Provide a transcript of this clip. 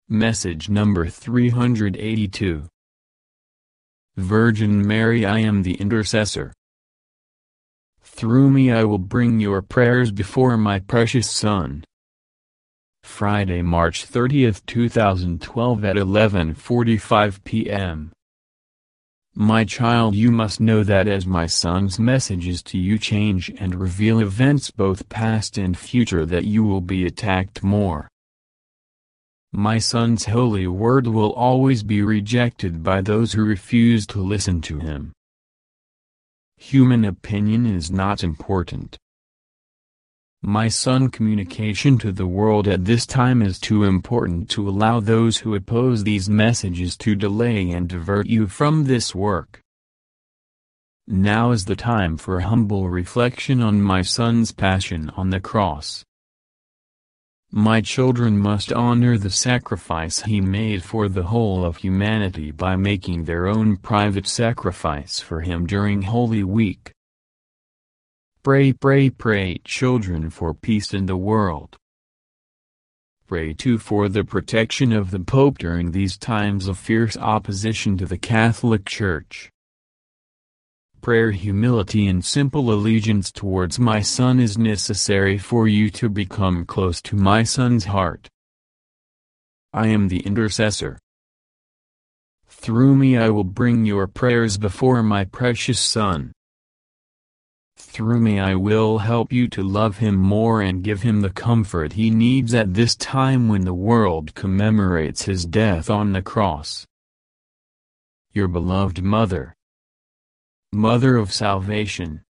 Message number 382. Virgin Mary, I am the intercessor. Through me I will bring your prayers before my precious Son. Friday, March 30th, 2012 at 11:45 p.m. My child, you must know that as my Son's messages to you change and reveal events both past and future, that you will be attacked more. My Son's holy word will always be rejected by those who refuse to listen to him. Human opinion is not important. My Son, communication to the world at this time is too important to allow those who oppose these messages to delay and divert you from this work. Now is the time for humble reflection on my Son's passion on the cross. My children must honor the sacrifice he made for the whole of humanity by making their own private sacrifice for him during Holy Week. Pray, pray, pray, children, for peace in the world. Pray too for the protection of the Pope during these times of fierce opposition to the Catholic Church. Prayer, humility and simple allegiance towards my Son is necessary for you to become close to my Son's heart. I am the intercessor. Through me I will bring your prayers before my precious Son. Through me I will help you to love him more and give him the comfort he needs at this time when the world commemorates his death on the cross. Your beloved Mother, Mother of Salvation.